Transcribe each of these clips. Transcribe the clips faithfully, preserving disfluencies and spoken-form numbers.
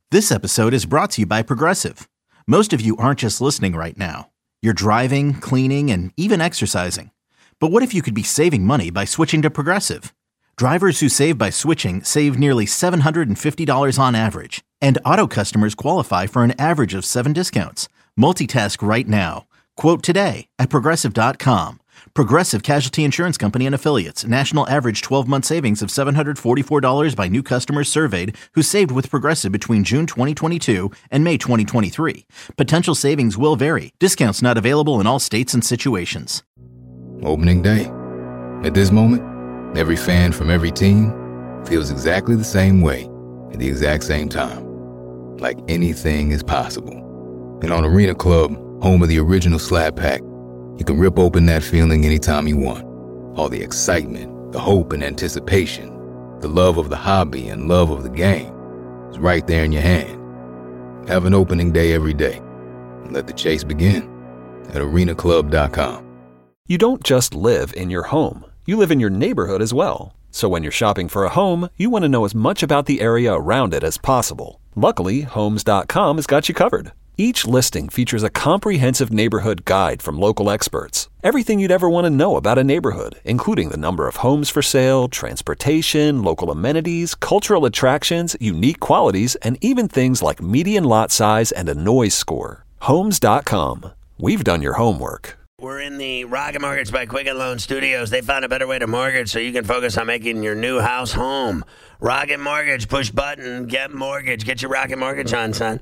This episode is brought to you by Progressive. Most of you aren't just listening right now. You're driving, cleaning, and even exercising. But what if you could be saving money by switching to Progressive? Drivers who save by switching save nearly seven hundred fifty dollars on average. And auto customers qualify for an average of seven discounts. Multitask right now. Quote today at Progressive dot com. Progressive Casualty Insurance Company and Affiliates. National average twelve-month savings of seven hundred forty-four dollars by new customers surveyed who saved with Progressive between June twenty twenty-two and May twenty twenty-three. Potential savings will vary. Discounts not available in all states and situations. Opening day. At this moment, every fan from every team feels exactly the same way at the exact same time. Like anything is possible. And on Arena Club, home of the original Slap Pack, you can rip open that feeling anytime you want. All the excitement, the hope and anticipation, the love of the hobby and love of the game is right there in your hand. Have an opening day every day and let the chase begin at arena club dot com. You don't just live in your home. You live in your neighborhood as well. So when you're shopping for a home, you want to know as much about the area around it as possible. Luckily, homes dot com has got you covered. Each listing features a comprehensive neighborhood guide from local experts. Everything you'd ever want to know about a neighborhood, including the number of homes for sale, transportation, local amenities, cultural attractions, unique qualities, and even things like median lot size and a noise score. homes dot com. We've done your homework. We're in the Rocket Mortgage by Quicken Loan Studios. They found a better way to mortgage so you can focus on making your new house home. Rocket Mortgage, push button, get mortgage. Get your Rocket Mortgage on, son.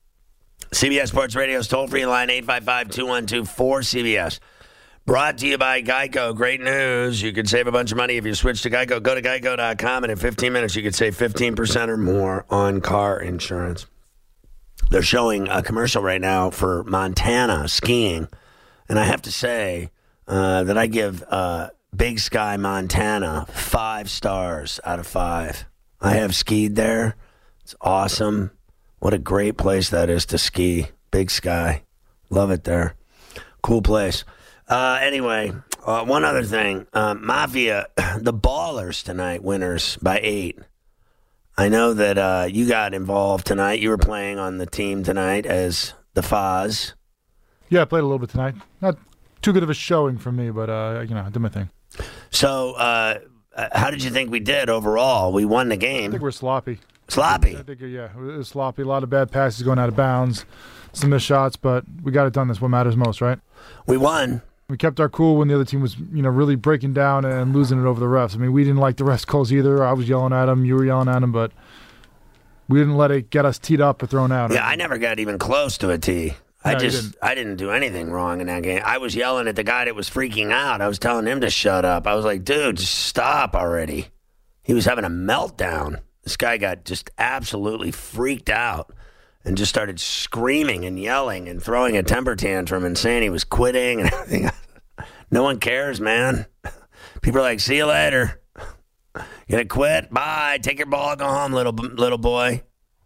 C B S Sports Radio's toll-free line, eight five five, two one two, four C B S. Brought to you by Geico. Great news. You could save a bunch of money if you switch to Geico. Go to geico dot com, and in fifteen minutes, you could save fifteen percent or more on car insurance. They're showing a commercial right now for Montana skiing. And I have to say uh, that I give uh, Big Sky, Montana, five stars out of five. I have skied there. It's awesome. What a great place that is to ski. Big Sky. Love it there. Cool place. Uh, anyway, uh, one other thing. Uh, Mafia, the Ballers tonight, winners by eight. I know that uh, you got involved tonight. You were playing on the team tonight as the Foz. Yeah, I played a little bit tonight. Not too good of a showing for me, but, uh, you know, I did my thing. So, uh, how did you think we did overall? We won the game. I think we're sloppy. Sloppy? I think, yeah, it was sloppy. A lot of bad passes going out of bounds, some missed shots, but we got it done. That's what matters most, right? We won. We kept our cool when the other team was, you know, really breaking down and losing it over the refs. I mean, we didn't like the refs' calls either. I was yelling at them. You were yelling at them, but we didn't let it get us teed up or thrown out. Yeah, I never got even close to a tee. I No, you just, didn't. I didn't do anything wrong in that game. I was yelling at the guy that was freaking out. I was telling him to shut up. I was like, dude, just stop already. He was having a meltdown. This guy got just absolutely freaked out and just started screaming and yelling and throwing a temper tantrum and saying he was quitting and everything. No one cares, man. People are like, see you later. You gonna quit? Bye. Take your ball, go home, little little boy.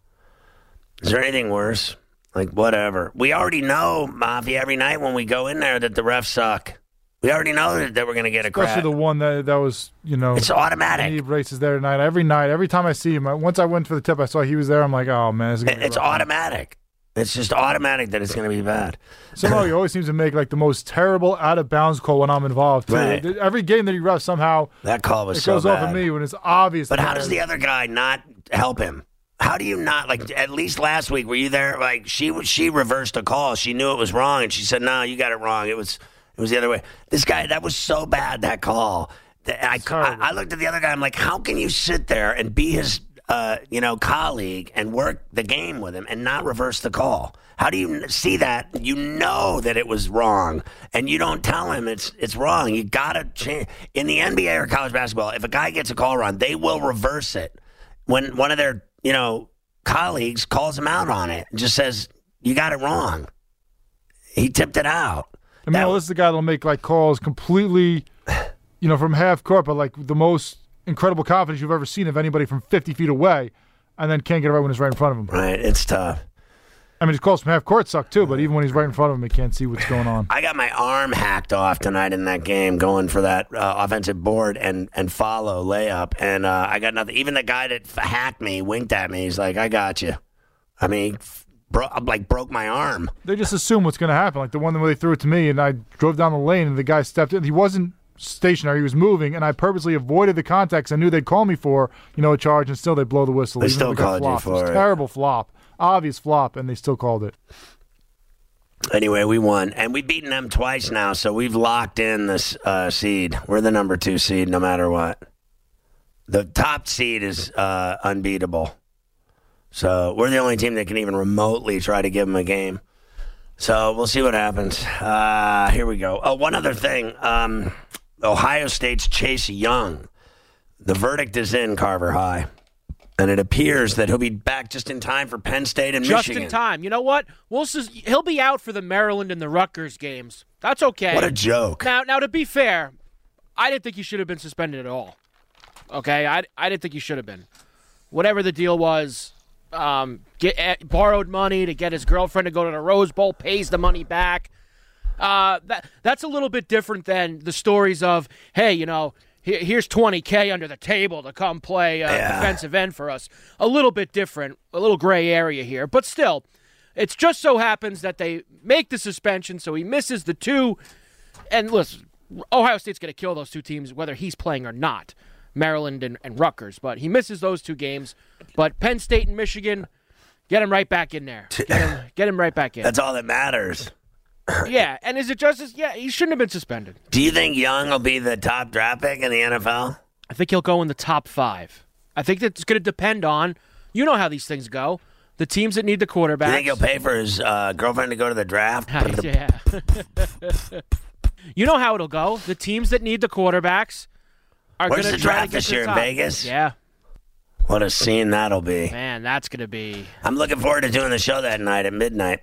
Is there anything worse? Like, whatever. We already know, Mafia, every night when we go in there that the refs suck. We already know that, that we're going to get a crap. Especially the one that that was, you know. It's automatic. He races there tonight. Every night, every time I see him, I, once I went for the tip, I saw he was there. I'm like, oh, man. This is gonna be It's rough. automatic. It's just automatic that it's going to be bad. Somehow he always seems to make, like, the most terrible out-of-bounds call when I'm involved, too. Right. Every game that he refs, somehow, That call was it so goes bad. off of me when it's obvious. But that how does the other guy not help him? How do you not, like, at least last week, were you there? Like, she she reversed a call. She knew it was wrong, and she said, no, you got it wrong. It was it was the other way. This guy, that was so bad, that call. That I, I, I looked at the other guy. I'm like, how can you sit there and be his, uh, you know, colleague and work the game with him and not reverse the call? How do you see that? You know that it was wrong, and you don't tell him it's it's wrong. You got to change. In the N B A or college basketball, if a guy gets a call wrong, they will reverse it. When one of their, you know, colleagues calls him out on it and just says, you got it wrong. He tipped it out. I mean, That- well, this is the guy that'll make, like, calls completely, you know, from half court, but, like, the most incredible confidence you've ever seen of anybody from fifty feet away, and then can't get it right when it's right in front of him. Right, it's tough. I mean, his calls from half court suck, too, but even when he's right in front of him, he can't see what's going on. I got my arm hacked off tonight in that game going for that uh, offensive board and, and follow layup. And uh, I got nothing. Even the guy that f- hacked me winked at me. He's like, I got you. I mean, bro- like broke my arm. They just assume what's going to happen. Like the one where they threw it to me, and I drove down the lane, and the guy stepped in. He wasn't stationary; he was moving, and I purposely avoided the contacts. I knew they'd call me for, you know, a charge, and still they blow the whistle. They even still though got called you flopped. for it. Was it. Terrible flop, obvious flop, and they still called it. Anyway, we won, and we've beaten them twice now, so we've locked in this uh, seed. We're the number two seed, no matter what. The top seed is uh, unbeatable. So we're the only team that can even remotely try to give them a game. So we'll see what happens. Uh, here we go. Oh, one other thing. Um, Ohio State's Chase Young. The verdict is in Carver High. And it appears that he'll be back just in time for Penn State and just Michigan. Just in time. You know what? We'll just, he'll be out for the Maryland and the Rutgers games. That's okay. What a joke. Now, now to be fair, I didn't think he should have been suspended at all. Okay? I, I didn't think he should have been. Whatever the deal was, um, get uh, borrowed money to get his girlfriend to go to the Rose Bowl, pays the money back. Uh, that That's a little bit different than the stories of, hey, you know, here's twenty K under the table to come play uh, yeah. defensive end for us. A little bit different, a little gray area here. But still, it just so happens that they make the suspension, so he misses the two. And listen, Ohio State's going to kill those two teams whether he's playing or not, Maryland and, and Rutgers. But he misses those two games. But Penn State and Michigan, get him right back in there. Get him, get him right back in. That's all that matters. Yeah, and is it justice? Yeah, he shouldn't have been suspended. Do you think Young will be the top draft pick in the N F L? I think he'll go in the top five. I think that's going to depend on, you know how these things go, the teams that need the quarterback. You think he'll pay for his uh, girlfriend to go to the draft? Yeah. You know how it'll go. The teams that need the quarterbacks are going Where's to the try draft to get this to the year in top. Vegas? Yeah. What a scene that'll be. Man, that's going to be... I'm looking forward to doing the show that night at midnight.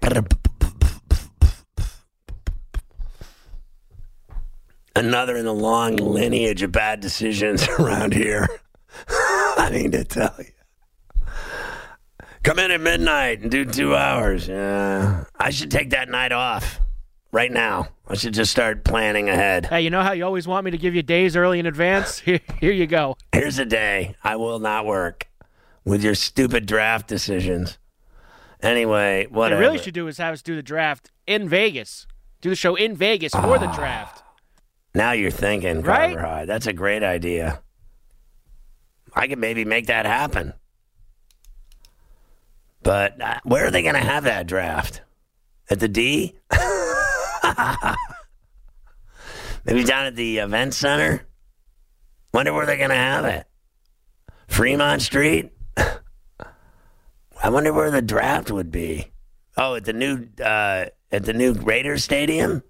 Another in the long lineage of bad decisions around here. I need to tell you. Come in at midnight and do two hours. Yeah. I should take that night off right now. I should just start planning ahead. Hey, you know how you always want me to give you days early in advance? Here, here you go. Here's a day I will not work with your stupid draft decisions. Anyway, What whatever. I really should do is have us do the draft in Vegas. Do the show in Vegas for the draft. Now you're thinking, Right? Carver High. That's a great idea. I could maybe make that happen. But uh, where are they going to have that draft? At the D? Maybe down at the event center? Wonder where they're going to have it. Fremont Street? I wonder where the draft would be. Oh, at the new uh, at the new Raiders Stadium?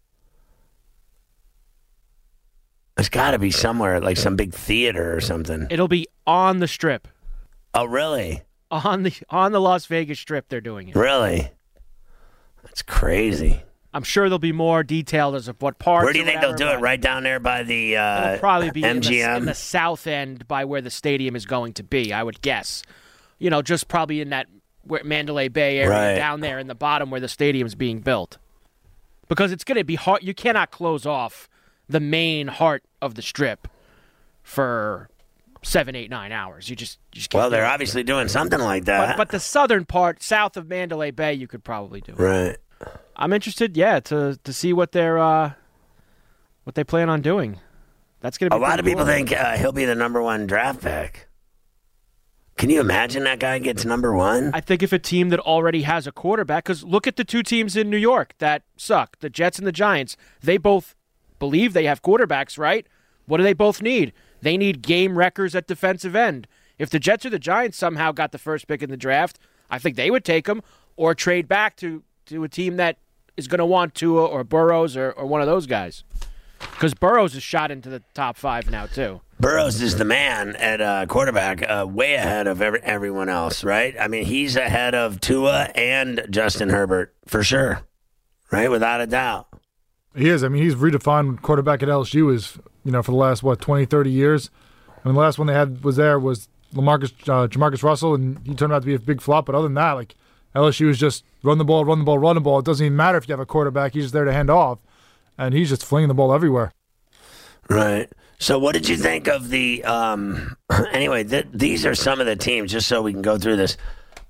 It's got to be somewhere, like some big theater or something. It'll be on the Strip. Oh, really? On the on the Las Vegas Strip, they're doing it. Really? That's crazy. I'm sure there'll be more detailed as of what parts. Where do you or think whatever, they'll do it? but Right down there by the uh, It'll probably be M G M? In, the, in the south end by where the stadium is going to be, I would guess. You know, just probably in that where Mandalay Bay area, Right. down there in the bottom where the stadium's being built. Because it's going to be hard. You cannot close off the main heart of the Strip for seven, eight, nine hours. You just, you just can't. Well, do they're it. obviously doing something like But, that. but the southern part, south of Mandalay Bay, you could probably do it. right. I'm interested, yeah, to to see what they're uh, what they plan on doing. That's gonna be A lot of pretty people cool. think uh, he'll be the number one draft pick. Can you imagine that guy gets number one? I think if a team that already has a quarterback, because look at the two teams in New York that suck, the Jets and the Giants. They both believe they have quarterbacks, right? What do they both need? They need game wreckers at defensive end. If the Jets or the Giants somehow got the first pick in the draft, I think they would take them or trade back to, to a team that is going to want Tua or Burrows or, or one of those guys. Because Burrows is shot into the top five now, too. Burrows is the man at uh, quarterback, uh, way ahead of every, everyone else, right? I mean, he's ahead of Tua and Justin Herbert, for sure, right? Without a doubt. He is. I mean, he's redefined quarterback at L S U is, you know, for the last, what, twenty, thirty years. I mean, the last one they had was there was LaMarcus, uh, Jamarcus Russell, and he turned out to be a big flop. But other than that, like, L S U is just run the ball, run the ball, run the ball. It doesn't even matter if you have a quarterback. He's just there to hand off, and he's just flinging the ball everywhere. Right. So what did you think of the um, – anyway, th- these are some of the teams, just so we can go through this.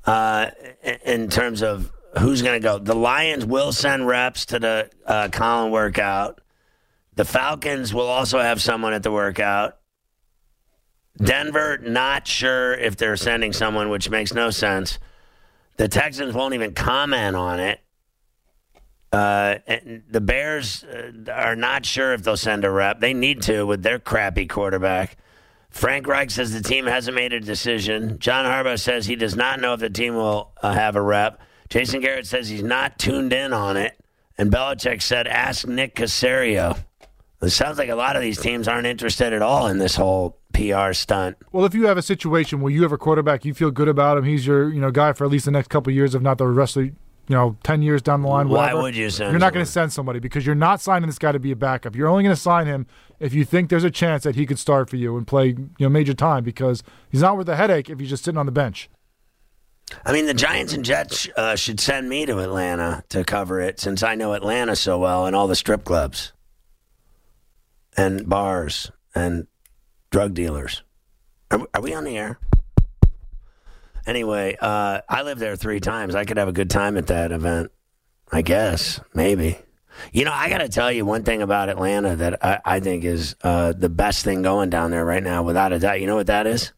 uh, in terms of who's going to go. The Lions will send reps to the uh, Colin workout. The Falcons will also have someone at the workout. Denver, not sure if they're sending someone, which makes no sense. The Texans won't even comment on it. Uh, and the Bears uh, are not sure if they'll send a rep. They need to with their crappy quarterback. Frank Reich says the team hasn't made a decision. John Harbaugh says he does not know if the team will uh, have a rep. Jason Garrett says he's not tuned in on it. And Belichick said, ask Nick Caserio. It sounds like a lot of these teams aren't interested at all in this whole P R stunt. Well, if you have a situation where you have a quarterback, you feel good about him, he's your you know guy for at least the next couple of years, if not the rest of the, you know, ten years down the line. Why whatever, would you send You're not someone? going to send somebody because you're not signing this guy to be a backup. You're only going to sign him if you think there's a chance that he could start for you and play you know major time, because he's not worth the headache if he's just sitting on the bench. I mean, the Giants and Jets uh, should send me to Atlanta to cover it, since I know Atlanta so well and all the strip clubs and bars and drug dealers. Are, are we on the air? Anyway, uh, I lived there three times. I could have a good time at that event, I guess, maybe. You know, I got to tell you one thing about Atlanta that I, I think is uh, the best thing going down there right now, without a doubt. You know what that is?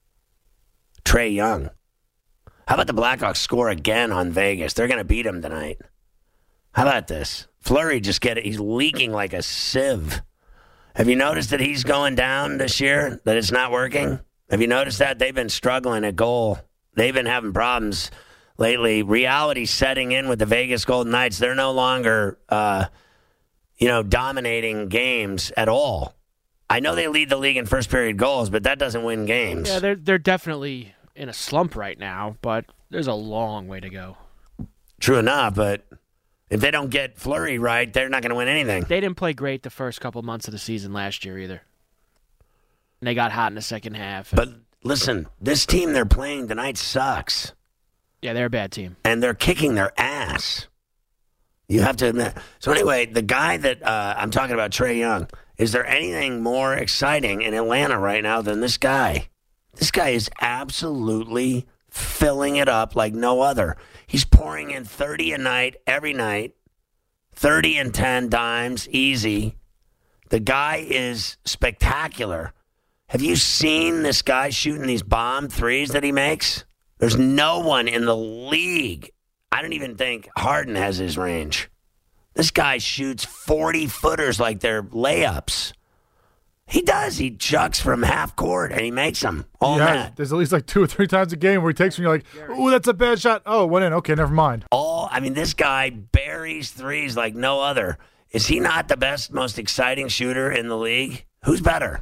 Trae Young. How about the Blackhawks score again on Vegas? They're going to beat them tonight. How about this? Fleury just get it. He's leaking like a sieve. Have you noticed that he's going down this year, that it's not working? Have you noticed that? They've been struggling at goal. They've been having problems lately. Reality setting in with the Vegas Golden Knights. They're no longer, uh, you know, dominating games at all. I know they lead the league in first period goals, but that doesn't win games. Yeah, they're they're definitely in a slump right now, but there's a long way to go. True enough, but if they don't get Fleury right, they're not going to win anything. They didn't play great the first couple months of the season last year either. And they got hot in the second half. But listen, this team they're playing tonight sucks. Yeah, they're a bad team. And they're kicking their ass. You have to admit. So anyway, the guy that uh, I'm talking about, Trae Young, is there anything more exciting in Atlanta right now than this guy? This guy is absolutely filling it up like no other. He's pouring in thirty a night every night, thirty and ten dimes, easy. The guy is spectacular. Have you seen this guy shooting these bomb threes that he makes? There's no one in the league. I don't even think Harden has his range. This guy shoots forty-footers like they're layups. He does. He chucks from half court, and he makes them all yeah, net. There's at least like two or three times a game where he takes when you're like, "Ooh, that's a bad shot." Oh, it went in. Okay, never mind. All. I mean, this guy buries threes like no other. Is he not the best, most exciting shooter in the league? Who's better?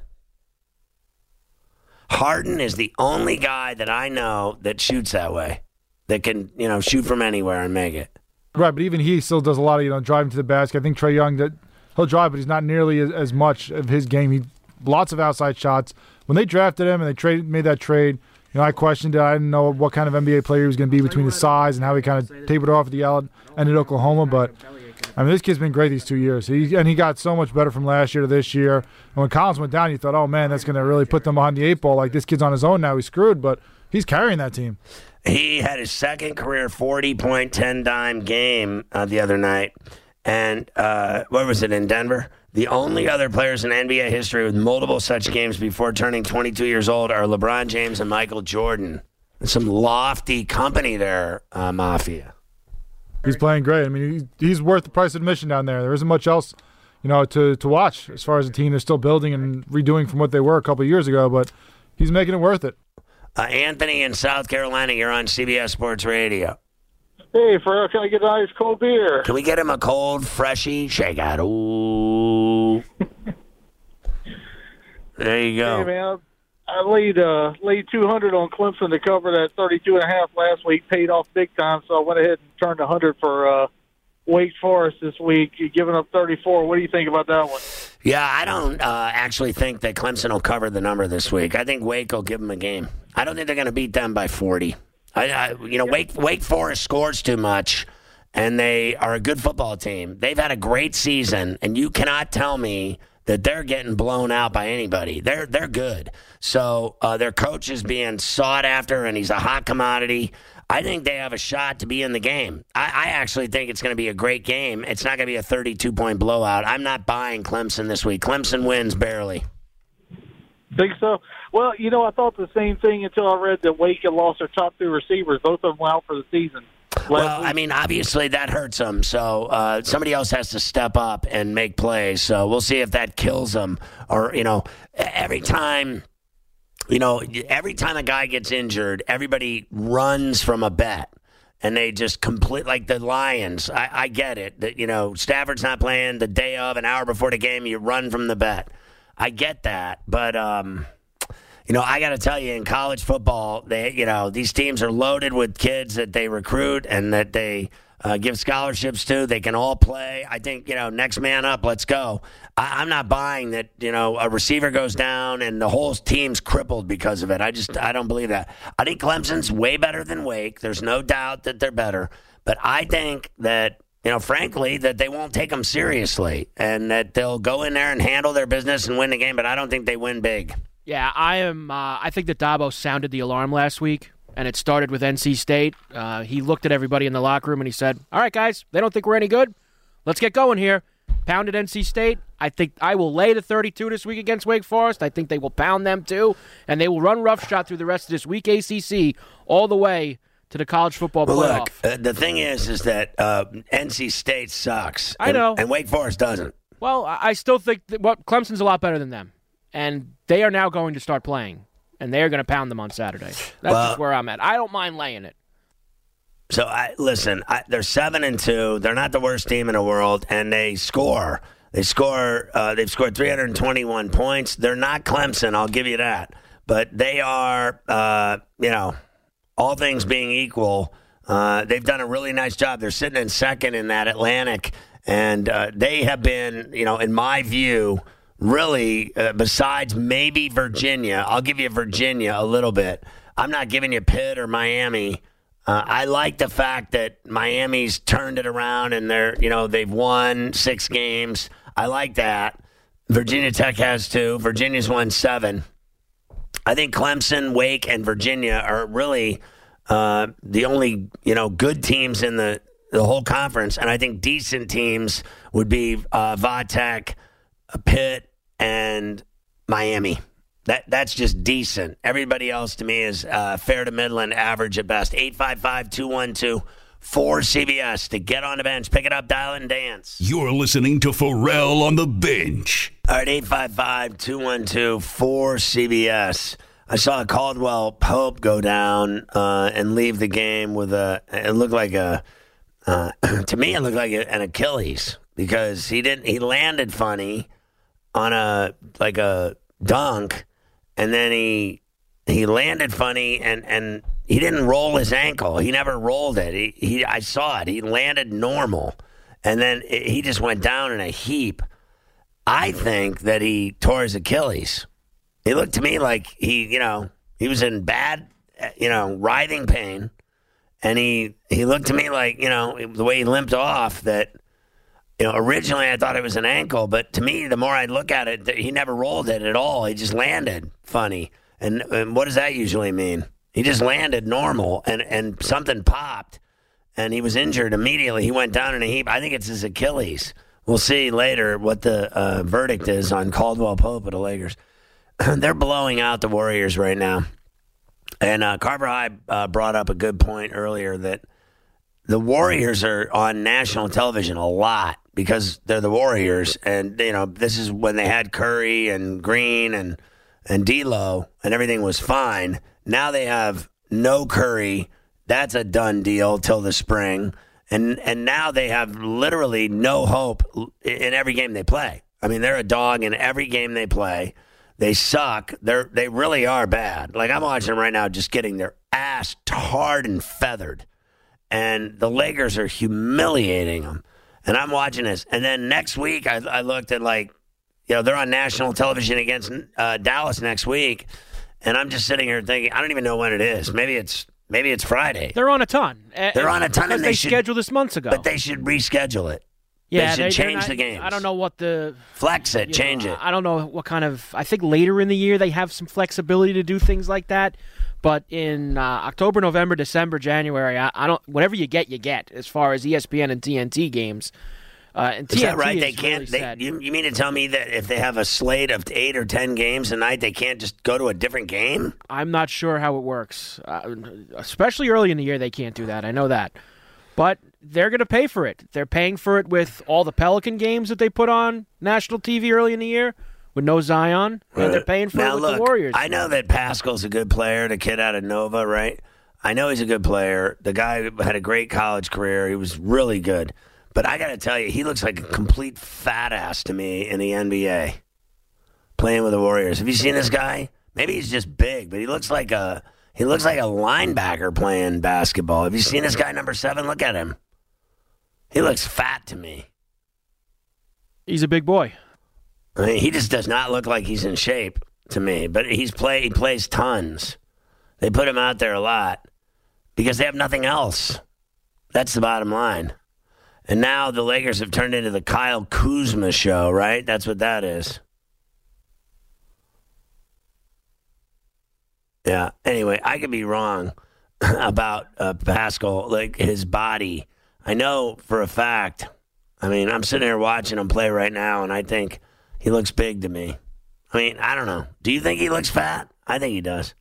Harden is the only guy that I know that shoots that way, that can, you know, shoot from anywhere and make it. Right, but even he still does a lot of, you know, driving to the basket. I think Trae Young, that he'll drive, but he's not nearly as, as much of his game. He lots of outside shots. When they drafted him and they trade, made that trade, you know, I questioned it. I didn't know what kind of N B A player he was going to be between his size and how he kind of tapered off at the end at Oklahoma. But, I mean, this kid's been great these two years. He, and he got so much better from last year to this year. And when Collins went down, you thought, oh, man, that's going to really put them behind the eight ball. Like, this kid's on his own now. He's screwed, but he's carrying that team. He had his second career forty-point, ten-dime game uh, the other night. And uh, what was it, in Denver? The only other players in N B A history with multiple such games before turning twenty-two years old are LeBron James and Michael Jordan. Some lofty company there, uh, Mafia. He's playing great. I mean, he, he's worth the price of admission down there. There isn't much else, you know, to, to watch as far as a team they're still building and redoing from what they were a couple of years ago, but he's making it worth it. Uh, Anthony in South Carolina, you're on C B S Sports Radio. Hey, Pharrell, can I get an ice cold beer? Can we get him a cold, freshy shakeout? Ooh. There you go. Hey, man, I laid, uh, laid two hundred on Clemson to cover that thirty-two and a half last week. Paid off big time, so I went ahead and turned one hundred for uh, Wake Forest this week. You're giving up thirty-four. What do you think about that one? Yeah, I don't uh, actually think that Clemson will cover the number this week. I think Wake will give them a game. I don't think they're going to beat them by forty. I, I, you know, Wake Wake Forest scores too much, and they are a good football team. They've had a great season, and you cannot tell me that they're getting blown out by anybody. They're they're good. So uh, their coach is being sought after, and he's a hot commodity. I think they have a shot to be in the game. I, I actually think it's going to be a great game. It's not going to be a thirty-two point blowout. I'm not buying Clemson this week. Clemson wins barely. Think so? Well, you know, I thought the same thing until I read that Wake had lost their top two receivers. Both of them were out for the season. Well, I mean, obviously that hurts them. So uh, somebody else has to step up and make plays. So we'll see if that kills them. Or, you know, every time, you know, every time a guy gets injured, everybody runs from a bet. And they just complete, like the Lions. I, I get it. That, you know, Stafford's not playing the day of, an hour before the game, you run from the bet. I get that. But, um... You know, I got to tell you, in college football, they, you know, these teams are loaded with kids that they recruit and that they uh, give scholarships to. They can all play. I think, you know, next man up, let's go. I, I'm not buying that, you know, a receiver goes down and the whole team's crippled because of it. I just, I don't believe that. I think Clemson's way better than Wake. There's no doubt that they're better. But I think that, you know, frankly, that they won't take them seriously and that they'll go in there and handle their business and win the game. But I don't think they win big. Yeah, I am. Uh, I think that Dabo sounded the alarm last week, and it started with N C State. Uh, he looked at everybody in the locker room and he said, all right, guys, they don't think we're any good. Let's get going here. Pounded N C State. I think I will lay the thirty-two this week against Wake Forest. I think they will pound them too, and they will run roughshod through the rest of this week A C C all the way to the college football well, playoff. Look, uh, the thing is, is that uh, N C State sucks. I and, know. And Wake Forest doesn't. Well, I still think that well, Clemson's a lot better than them. And they are now going to start playing, and they are going to pound them on Saturday. That's well, just where I'm at. I don't mind laying it. So, I listen, I, they're seven and two. They're not the worst team in the world, and they score. They score. Uh, they've scored three hundred twenty-one points. They're not Clemson, I'll give you that. But they are, uh, you know, all things being equal, uh, they've done a really nice job. They're sitting in second in that Atlantic, and uh, they have been, you know, in my view, really, uh, besides maybe Virginia, I'll give you Virginia a little bit. I'm not giving you Pitt or Miami. Uh, I like the fact that Miami's turned it around and they're, you know, they've won six games. I like that. Virginia Tech has two. Virginia's won seven. I think Clemson, Wake, and Virginia are really uh, the only, you know, good teams in the, the whole conference. And I think decent teams would be uh, Va Tech, Pitt, and Miami. That That's just decent. Everybody else to me is uh, fair to Midland, average at best. eight five five, two one two, four C B S to get on the bench. Pick it up, dial it, and dance. You're listening to Pharrell on the Bench. All right, eight five five, two one two, four C B S. I saw Caldwell Pope go down uh, and leave the game with a, it looked like a, uh, to me it looked like a, an Achilles because he didn't, he landed funny on a like a dunk, and then he he landed funny, and, and he didn't roll his ankle. He never rolled it. He, he I saw it. He landed normal, and then it, he just went down in a heap. I think that he tore his Achilles. He looked to me like he, you know, he was in bad, you know, writhing pain, and he he looked to me like, you know, the way he limped off that. You know, originally I thought it was an ankle, but to me, the more I look at it, he never rolled it at all. He just landed funny. And, and what does that usually mean? He just landed normal, and, and something popped, and he was injured immediately. He went down in a heap. I think it's his Achilles. We'll see later what the uh, verdict is on Caldwell Pope of the Lakers. They're blowing out the Warriors right now. And uh, Carver High uh, brought up a good point earlier that the Warriors are on national television a lot because they're the Warriors, and you know this is when they had Curry and Green and and D'Lo, and everything was fine. Now they have no Curry. That's a done deal till the spring, and and now they have literally no hope in every game they play. I mean, they're a dog in every game they play. They suck. They're they really are bad. Like I'm watching them right now, just getting their ass tarred and feathered. And the Lakers are humiliating them. And I'm watching this. And then next week, I, I looked at, like, you know, they're on national television against uh, Dallas next week. And I'm just sitting here thinking, I don't even know when it is. Maybe it's maybe it's Friday. They're on a ton. They're on a ton. Because and they, they should, scheduled this months ago. But they should reschedule it. Yeah, they should they, change not, the games. I don't know what the... Flex it, change know, it. I don't know what kind of... I think later in the year they have some flexibility to do things like that. But in uh, October, November, December, January, I, I don't. Whatever you get, you get. As far as E S P N and T N T games, uh, and is T N T that right? is They can't. Really they, sad. you, you mean to tell me that if they have a slate of eight or ten games a night, they can't just go to a different game? I'm not sure how it works. Uh, especially early in the year, they can't do that. I know that. But they're going to pay for it. They're paying for it with all the Pelican games that they put on national T V early in the year with no Zion. Right. And they're paying for now, it with look, the Warriors. I know that Pascal's a good player, the kid out of Nova, right? I know he's a good player. The guy had a great college career. He was really good. But I got to tell you, he looks like a complete fat ass to me in the N B A playing with the Warriors. Have you seen this guy? Maybe he's just big, but he looks like a he looks like a linebacker playing basketball. Have you seen this guy, number seven? Look at him. He looks fat to me. He's a big boy. I mean, he just does not look like he's in shape to me. But he's play he plays tons. They put him out there a lot because they have nothing else. That's the bottom line. And now the Lakers have turned into the Kyle Kuzma show, right? That's what that is. Yeah. Anyway, I could be wrong about uh, Pascal, like his body. I know for a fact. I mean, I'm sitting here watching him play right now, and I think he looks big to me. I mean, I don't know. Do you think he looks fat? I think he does.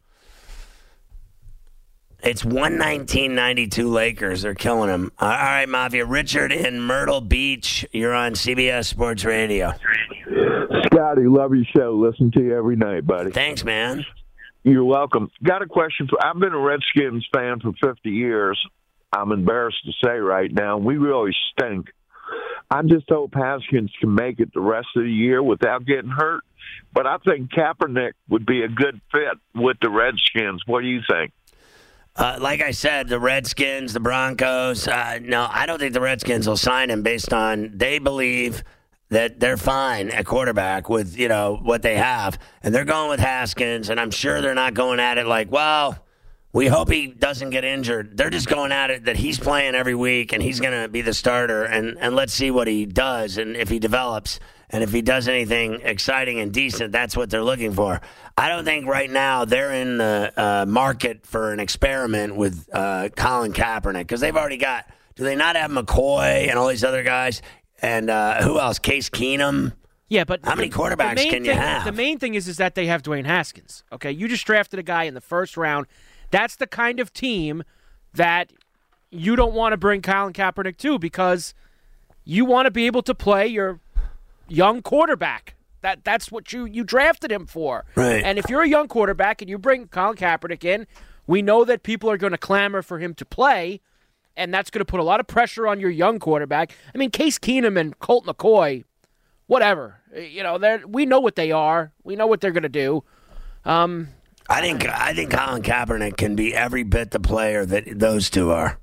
It's one nineteen ninety-two Lakers. They're killing him. All right, Mafia. Richard in Myrtle Beach. You're on C B S Sports Radio. Scotty, love your show. Listen to you every night, buddy. Thanks, man. You're welcome. Got a question for. I've been a Redskins fan for fifty years. I'm embarrassed to say right now, we really stink. I just hope Haskins can make it the rest of the year without getting hurt. But I think Kaepernick would be a good fit with the Redskins. What do you think? Uh, like I said, the Redskins, the Broncos, uh, no, I don't think the Redskins will sign him based on they believe that they're fine at quarterback with, you know, what they have. And they're going with Haskins, and I'm sure they're not going at it like, well, we hope he doesn't get injured. They're just going at it that he's playing every week and he's going to be the starter, and, and let's see what he does and if he develops. And if he does anything exciting and decent, that's what they're looking for. I don't think right now they're in the uh, market for an experiment with uh, Colin Kaepernick because they've already got – do they not have McCoy and all these other guys? And uh, who else? Case Keenum? Yeah, but how many the, quarterbacks the can you thing, have? The main thing is is that they have Dwayne Haskins. Okay, you just drafted a guy in the first round. That's the kind of team that you don't want to bring Colin Kaepernick to because you want to be able to play your young quarterback. That that's what you, you drafted him for. Right. And if you're a young quarterback and you bring Colin Kaepernick in, we know that people are going to clamor for him to play, and that's going to put a lot of pressure on your young quarterback. I mean, Case Keenum and Colt McCoy, whatever. You know, they we know what they are. We know what they're going to do. Um, I think I think Colin Kaepernick can be every bit the player that those two are.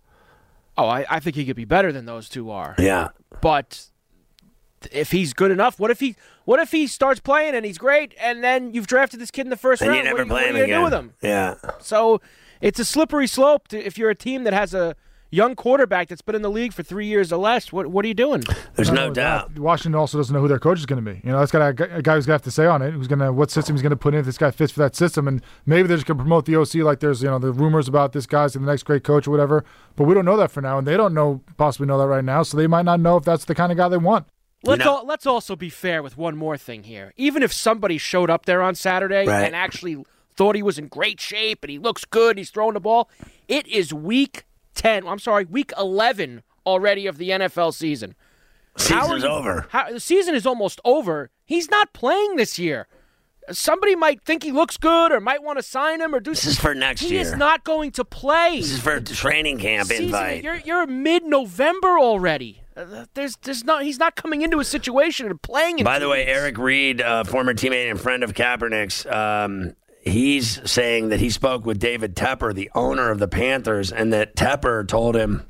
Oh, I, I think he could be better than those two are. Yeah. But if he's good enough, what if he what if he starts playing and he's great, and then you've drafted this kid in the first and round? you never what, play what him are you again. gonna do with him? Yeah. So it's a slippery slope to, if you're a team that has a young quarterback that's been in the league for three years or less. What what are you doing? There's no know, doubt. Washington also doesn't know who their coach is going to be. You know, that's got a, a guy who's going to have to say on it. Who's going to what system he's going to put in if this guy fits for that system, and maybe they're just going to promote the O C like there's you know the rumors about this guy's the next great coach or whatever. But we don't know that for now, and they don't know possibly know that right now, so they might not know if that's the kind of guy they want. Let's You know- al- let's also be fair with one more thing here. Even if somebody showed up there on Saturday Right. and actually thought he was in great shape and he looks good, he's throwing the ball, it is week ten. I'm sorry, week eleven already of the N F L season. How are Season's you- over. How, the season is almost over. He's not playing this year. Somebody might think he looks good or might want to sign him or do This is for next He year. is not going to play. This is for a training camp Season- invite. You're you're mid-November already. Uh, There's there's not he's not coming into a situation and playing. In By two the way, weeks. Eric Reed, uh, former teammate and friend of Kaepernick's, um, he's saying that he spoke with David Tepper, the owner of the Panthers, and that Tepper told him,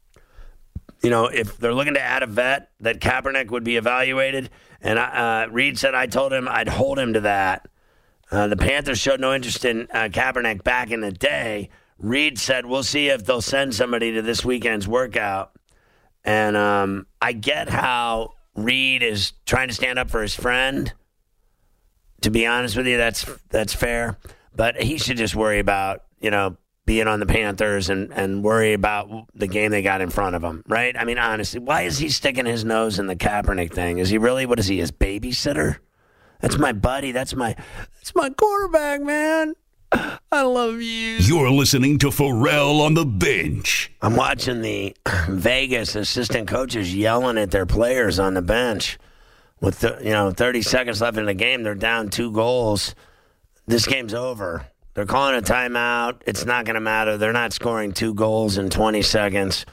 you know, if they're looking to add a vet, that Kaepernick would be evaluated. And uh, Reed said, I told him I'd hold him to that. Uh, the Panthers showed no interest in uh, Kaepernick back in the day. Reed said, we'll see if they'll send somebody to this weekend's workout. And um, I get how Reed is trying to stand up for his friend. To be honest with you, that's that's fair. But he should just worry about, you know, being on the Panthers and, and worry about the game they got in front of him, right? I mean, honestly, why is he sticking his nose in the Kaepernick thing? Is he really, what is he, his babysitter? That's my buddy. That's my, that's my quarterback, man. I love you. You're listening to Pharrell on the Bench. I'm watching the Vegas assistant coaches yelling at their players on the bench. With, the, you know, thirty seconds left in the game, they're down two goals. This game's over. They're calling a timeout. It's not going to matter. They're not scoring two goals in twenty seconds.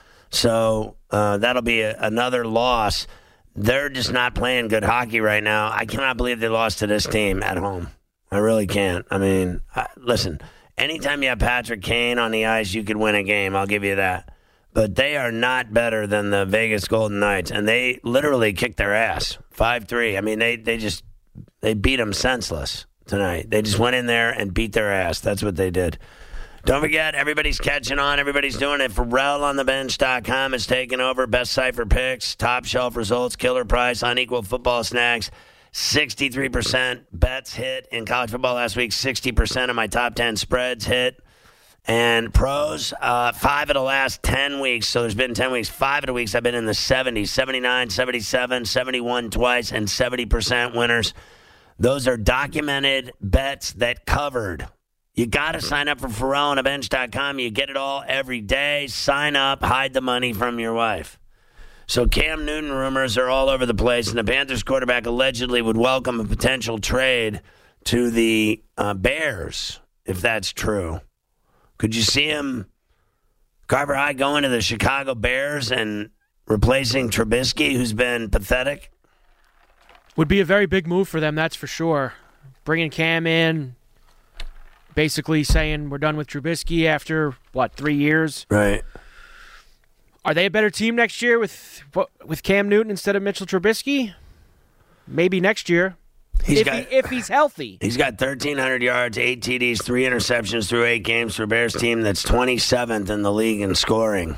So uh, that'll be a, another loss. They're just not playing good hockey right now. I cannot believe they lost to this team at home. I really can't. I mean, I, listen, anytime you have Patrick Kane on the ice, you could win a game. I'll give you that. But they are not better than the Vegas Golden Knights, and they literally kicked their ass, five three. I mean, they, they just they beat them senseless tonight. They just went in there and beat their ass. That's what they did. Don't forget, everybody's catching on. Everybody's doing it. Pharrell on the bench dot com is taking over. Best site for picks, top shelf results, killer price, unequal football snacks. sixty-three percent bets hit in college football last week. sixty percent of my top ten spreads hit. And pros, uh, five of the last ten weeks, so there's been ten weeks, five of the weeks I've been in the seventies, seventy-nine, seventy-seven, seventy-one twice, and seventy percent winners. Those are documented bets that covered. You got to sign up for Pharrell on the bench dot com. You get it all every day. Sign up, hide the money from your wife. So Cam Newton rumors are all over the place, and the Panthers quarterback allegedly would welcome a potential trade to the uh, Bears, if that's true. Could you see him, Carver High, going to the Chicago Bears and replacing Trubisky, who's been pathetic? Would be a very big move for them, that's for sure. Bringing Cam in, basically saying we're done with Trubisky after, what, three years? Right. Are they a better team next year with with Cam Newton instead of Mitchell Trubisky? Maybe next year. He's if, got, he, if he's healthy. He's got thirteen hundred yards, eight T Ds, three interceptions through eight games for a Bears team that's twenty-seventh in the league in scoring.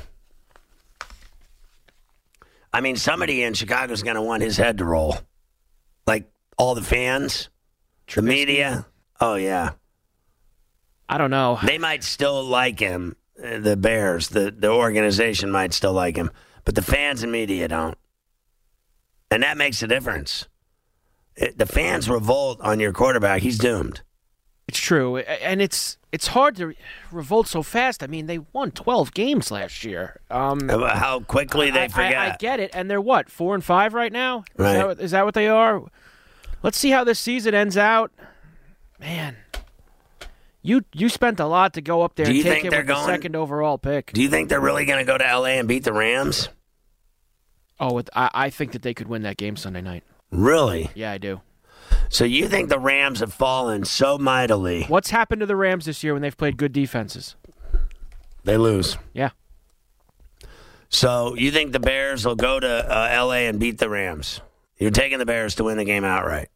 I mean, somebody in Chicago's going to want his head to roll. Like all the fans, Trubisky. The media. Oh, yeah. I don't know. They might still like him, the Bears. The, the organization might still like him. But the fans and media don't. And that makes a difference. It, the fans revolt on your quarterback, he's doomed. It's true, and it's it's hard to revolt so fast. I mean, they won twelve games last year. Um, How quickly they I, forget. I, I get it, and they're what, four and five right now? Right. Is that, what, is that what they are? Let's see how this season ends out. Man, you you spent a lot to go up there Do and you take think him they're with going, the second overall pick. Do you think they're really going to go to L A and beat the Rams? Oh, I, I think that they could win that game Sunday night. Really? Yeah, I do. So you think the Rams have fallen so mightily? What's happened to the Rams this year when they've played good defenses? They lose. Yeah. So you think the Bears will go to uh, L A and beat the Rams? You're taking the Bears to win the game outright.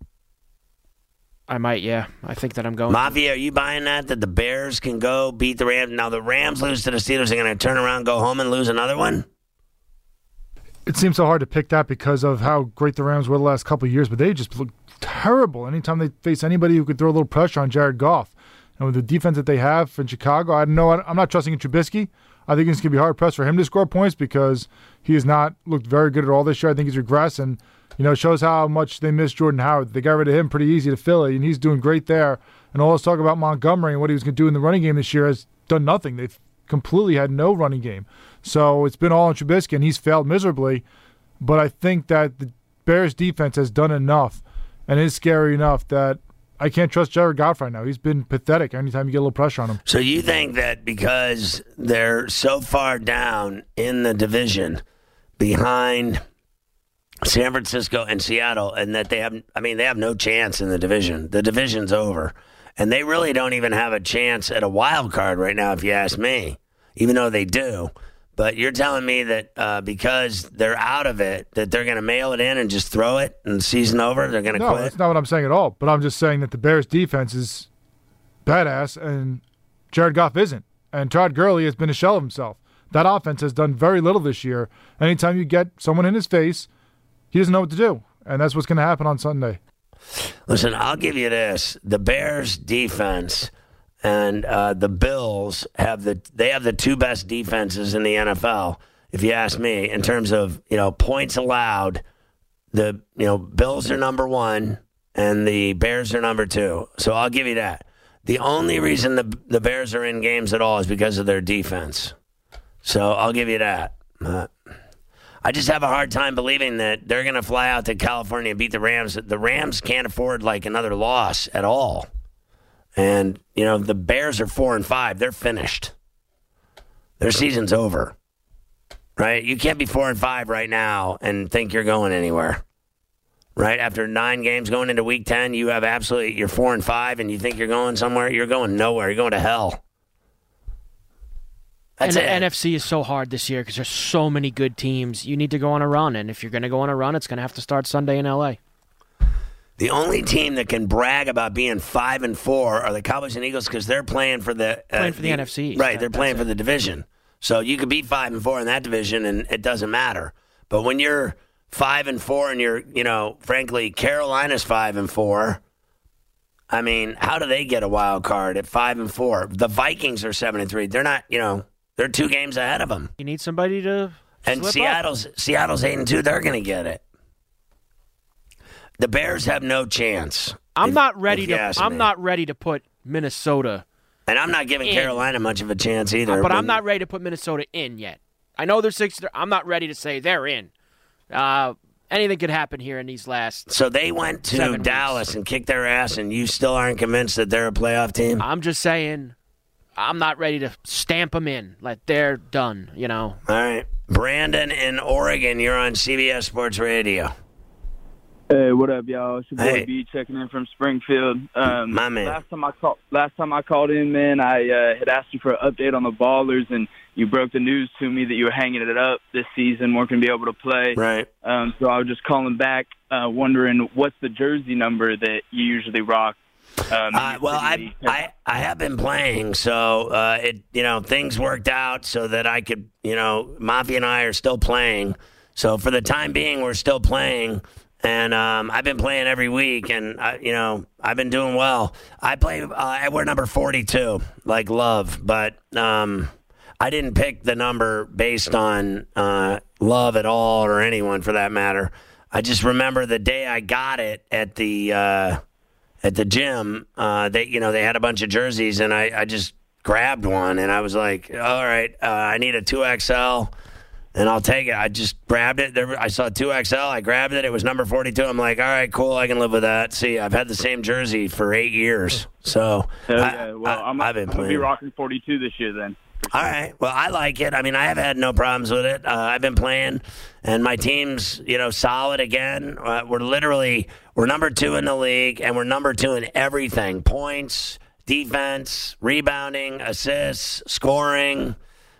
I might, yeah. I think that I'm going. Mafia, are you buying that, that the Bears can go beat the Rams? Now the Rams lose to the Steelers. They're going to turn around, go home, and lose another one? It seems so hard to pick that because of how great the Rams were the last couple of years, but they just look terrible anytime they face anybody who could throw a little pressure on Jared Goff. And with the defense that they have in Chicago, I know I'm not trusting in Trubisky. I think it's going to be hard pressed for him to score points because he has not looked very good at all this year. I think he's regressed, and you know, it shows how much they miss Jordan Howard. They got rid of him pretty easy to Philly, and he's doing great there. And all this talk about Montgomery and what he was going to do in the running game this year has done nothing. They've completely had no running game. So it's been all on Trubisky, and he's failed miserably. But I think that the Bears defense has done enough and is scary enough that I can't trust Jared Goff right now. He's been pathetic anytime you get a little pressure on him. So you think that because they're so far down in the division behind San Francisco and Seattle, and that they have, I mean, they have no chance in the division. The division's over. And they really don't even have a chance at a wild card right now, if you ask me, even though they do. But you're telling me that uh, because they're out of it, that they're going to mail it in and just throw it and season over? They're going to no, quit? No, that's not what I'm saying at all. But I'm just saying that the Bears' defense is badass and Jared Goff isn't. And Todd Gurley has been a shell of himself. That offense has done very little this year. Anytime you get someone in his face, he doesn't know what to do. And that's what's going to happen on Sunday. Listen, I'll give you this: the Bears' defense and uh, the Bills have the they have the two best defenses in the N F L. If you ask me, in terms of you know points allowed, the you know Bills are number one and the Bears are number two. So I'll give you that. The only reason the the Bears are in games at all is because of their defense. So I'll give you that. Uh, I just have a hard time believing that they're going to fly out to California and beat the Rams. The Rams can't afford like another loss at all. And, you know, the Bears are four and five. They're finished. Their season's over. Right? You can't be four and five right now and think you're going anywhere. Right? After nine games going into week ten, you have absolutely, you're four and five and you think you're going somewhere. You're going nowhere. You're going to hell. That's and it. the N F C is so hard this year because there's so many good teams. You need to go on a run, and if you're going to go on a run, it's going to have to start Sunday in L A. The only team that can brag about being five and four are the Cowboys and Eagles because they're playing for the uh, playing for the, the N F C. Right, that, they're playing for it. the division. So you could be five and four in that division, and it doesn't matter. But when you're five and four, and you're, you know, frankly, Carolina's five and four. I mean, how do they get a wild card at five and four? The Vikings are seven and three. They're not, you know. They're two games ahead of them. You need somebody to And slip Seattle's up. Seattle's eight and two. They're going to get it. The Bears have no chance. I'm if, not ready to. I'm I'm not ready to put Minnesota. And I'm not giving in. Carolina much of a chance either. But when, I'm not ready to put Minnesota in yet. I know they're six. I'm not ready to say they're in. Uh, anything could happen here in these last. So they went to Dallas weeks. and kicked their ass, and you still aren't convinced that they're a playoff team? I'm just saying. I'm not ready to stamp them in. Like, they're done, you know. All right. Brandon in Oregon, you're on C B S Sports Radio. Hey, what up, y'all? It's your boy Hey. B checking in from Springfield. Um, My man. Last time I called, last time I called in, man, I uh, had asked you for an update on the Ballers, and you broke the news to me that you were hanging it up this season, weren't going to be able to play. Right. Um, so I was just calling back, uh, wondering what's the jersey number that you usually rock. Um, Uh, well, I, I I have been playing, so uh, it you know things worked out so that I could you know Mafia and I are still playing. So for the time being, we're still playing, and um, I've been playing every week, and I, you know I've been doing well. I play. Uh, I wear number forty-two, like Love, but um, I didn't pick the number based on uh, Love at all, or anyone for that matter. I just remember the day I got it at the. Uh, At the gym, uh, they you know they had a bunch of jerseys, and I, I just grabbed one, and I was like, all right, uh, I need a two X L, and I'll take it. I just grabbed it. There, I saw two X L. I grabbed it. It was number forty-two. I'm like, all right, cool. I can live with that. See, I've had the same jersey for eight years, so Hell I, yeah. Well, I, I'm, I've been I'm gonna playing. be rocking forty-two this year then. All right. Well, I like it. I mean, I have had no problems with it. Uh, I've been playing, and my team's, you know, solid again. Uh, we're literally, we're number two in the league, and we're number two in everything. Points, defense, rebounding, assists, scoring,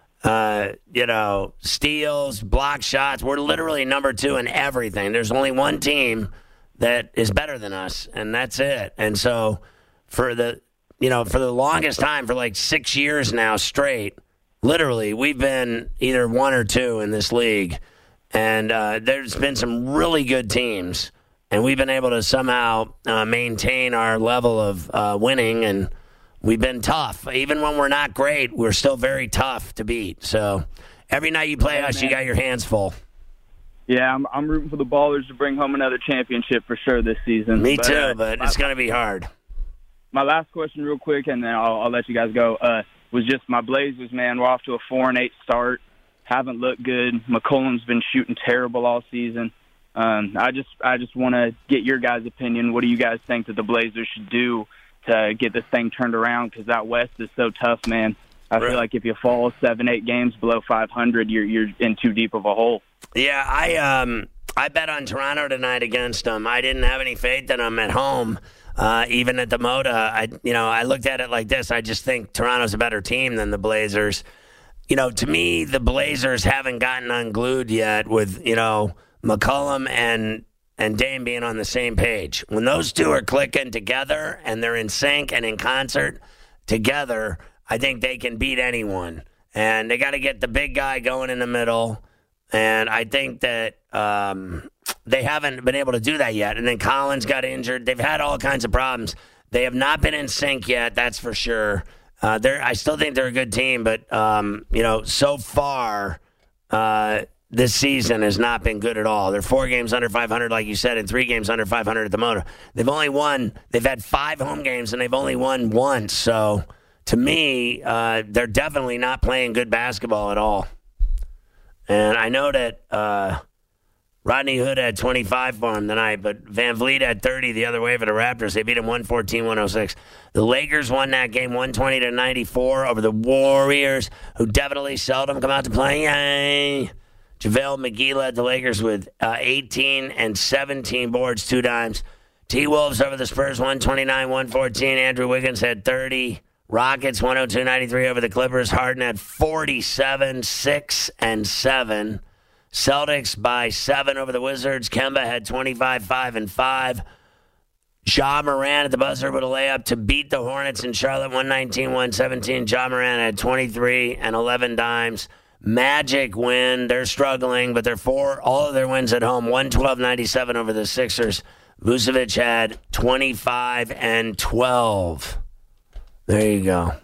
uh, you know, steals, block shots. We're literally number two in everything. There's only one team that is better than us, and that's it. And so for the... You know, for the longest time, for like six years now straight, literally, we've been either one or two in this league. And uh, there's been some really good teams. And we've been able to somehow uh, maintain our level of uh, winning. And we've been tough. Even when we're not great, we're still very tough to beat. So every night you play Yeah, us, man. you got your hands full. Yeah, I'm, I'm rooting for the Ballers to bring home another championship for sure this season. Me but, too, uh, but my, it's going to be hard. My last question real quick, and then I'll, I'll let you guys go, uh, was just my Blazers, man. We're off to a four and eight start. Haven't looked good. McCollum's been shooting terrible all season. Um, I just I just want to get your guys' opinion. What do you guys think that the Blazers should do to get this thing turned around? Because that West is so tough, man. I Right. feel like if you fall seven, eight games below five hundred, you're you're in too deep of a hole. Yeah, I um I bet on Toronto tonight against them. I didn't have any faith in them at home. Uh, even at the Moda, I you know I looked at it like this. I just think Toronto's a better team than the Blazers. You know, to me, the Blazers haven't gotten unglued yet with you know McCollum and and Dame being on the same page. When those two are clicking together and they're in sync and in concert together, I think they can beat anyone. And they got to get the big guy going in the middle. And I think that um, they haven't been able to do that yet. And then Collins got injured. They've had all kinds of problems. They have not been in sync yet, that's for sure. Uh, they're, I still think they're a good team, but, um, you know, so far uh, this season has not been good at all. They're four games under five hundred, like you said, and three games under five hundred at the moment. They've only won, they've had five home games, and they've only won once. So, to me, uh, they're definitely not playing good basketball at all. And I know that uh, Rodney Hood had twenty-five for him tonight, but Van Vliet had thirty the other way for the Raptors. They beat him one fourteen to one oh six. The Lakers won that game one twenty to ninety-four over the Warriors, who definitely seldom come out to play. Yay! JaVale McGee led the Lakers with uh, eighteen and seventeen boards, two dimes. T-Wolves over the Spurs one twenty-nine to one fourteen. Andrew Wiggins had thirty. Rockets one oh two to ninety-three over the Clippers. Harden had forty-seven, six, and seven. Celtics by seven over the Wizards. Kemba had twenty-five, five, and five. Ja Morant at the buzzer with a layup to beat the Hornets in Charlotte one nineteen to one seventeen. Ja Morant had twenty-three and eleven dimes. Magic win. They're struggling, but they're four. All of their wins at home. one twelve to ninety-seven over the Sixers. Vucevic had twenty-five and twelve. There you go.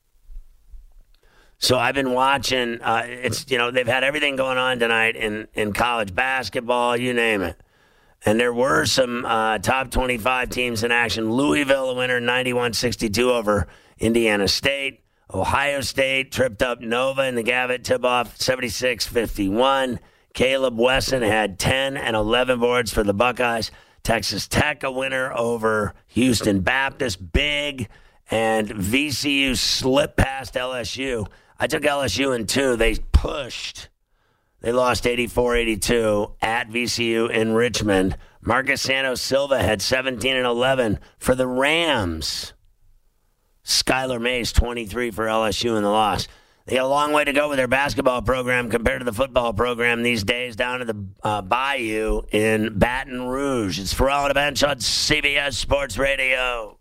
So I've been watching. Uh, it's you know they've had everything going on tonight in, in college basketball, you name it. And there were some uh, top twenty-five teams in action. Louisville, a winner, ninety-one sixty-two over Indiana State. Ohio State tripped up Nova in the Gavitt tip-off, seventy-six fifty-one. Caleb Wesson had ten and eleven boards for the Buckeyes. Texas Tech, a winner over Houston Baptist, big. And V C U slipped past L S U. I took L S U in two. They pushed. They lost eighty-four eighty-two at V C U in Richmond. Marcus Santos Silva had seventeen and eleven for the Rams. Skylar Mays, twenty-three for L S U in the loss. They got a long way to go with their basketball program compared to the football program these days down at the uh, Bayou in Baton Rouge. It's Ferrall on the Bench on C B S Sports Radio.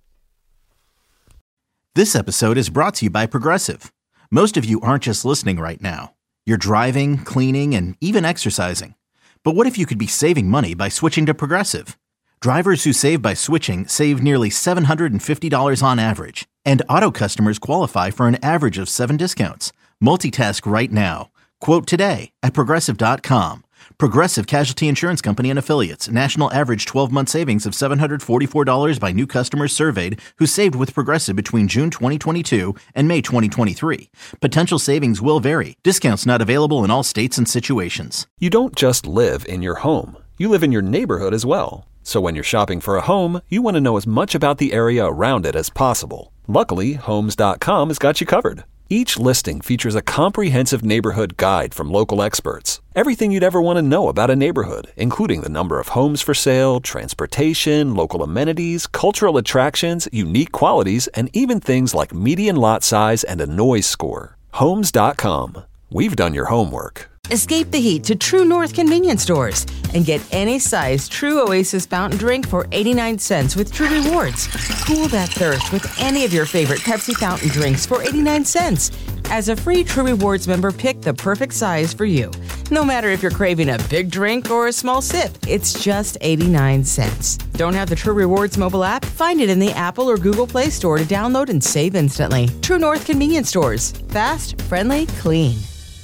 This episode is brought to you by Progressive. Most of you aren't just listening right now. You're driving, cleaning, and even exercising. But what if you could be saving money by switching to Progressive? Drivers who save by switching save nearly seven hundred fifty dollars on average. And auto customers qualify for an average of seven discounts. Multitask right now. Quote today at Progressive dot com. Progressive Casualty Insurance Company and Affiliates. National average twelve-month savings of seven hundred forty-four dollars by new customers surveyed who saved with Progressive between June twenty twenty-two and May twenty twenty-three. Potential savings will vary. Discounts not available in all states and situations. You don't just live in your home. You live in your neighborhood as well. So when you're shopping for a home, you want to know as much about the area around it as possible. Luckily, Homes dot com has got you covered. Each listing features a comprehensive neighborhood guide from local experts. Everything you'd ever want to know about a neighborhood, including the number of homes for sale, transportation, local amenities, cultural attractions, unique qualities, and even things like median lot size and a noise score. Homes dot com. We've done your homework. Escape the heat to True North convenience stores and get any size True Oasis fountain drink for eighty-nine cents with True Rewards. Cool that thirst with any of your favorite Pepsi fountain drinks for eighty-nine cents. As a free True Rewards member, pick the perfect size for you. No matter if you're craving a big drink or a small sip, it's just eighty-nine cents. Don't have the True Rewards mobile app? Find it in the Apple or Google Play Store to download and save instantly. True North convenience stores. Fast, friendly, clean.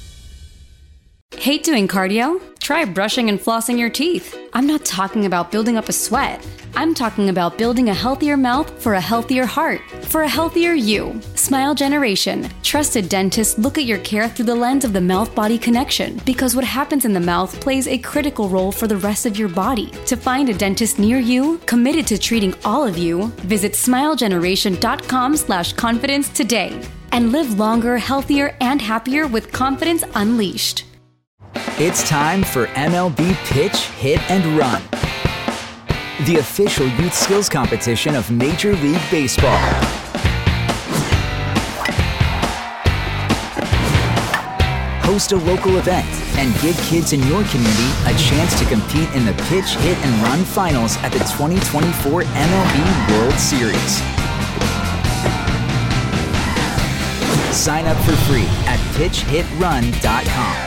Hate doing cardio? Try brushing and flossing your teeth. I'm not talking about building up a sweat. I'm talking about building a healthier mouth for a healthier heart, for a healthier you. Smile Generation. Trusted dentists look at your care through the lens of the mouth-body connection because what happens in the mouth plays a critical role for the rest of your body. To find a dentist near you, committed to treating all of you, visit smilegeneration.com slash confidence today and live longer, healthier, and happier with confidence unleashed. It's time for M L B Pitch, Hit, and Run, the official youth skills competition of Major League Baseball. Host a local event and give kids in your community a chance to compete in the Pitch, Hit, and Run finals at the twenty twenty-four M L B World Series. Sign up for free at pitch hit run dot com.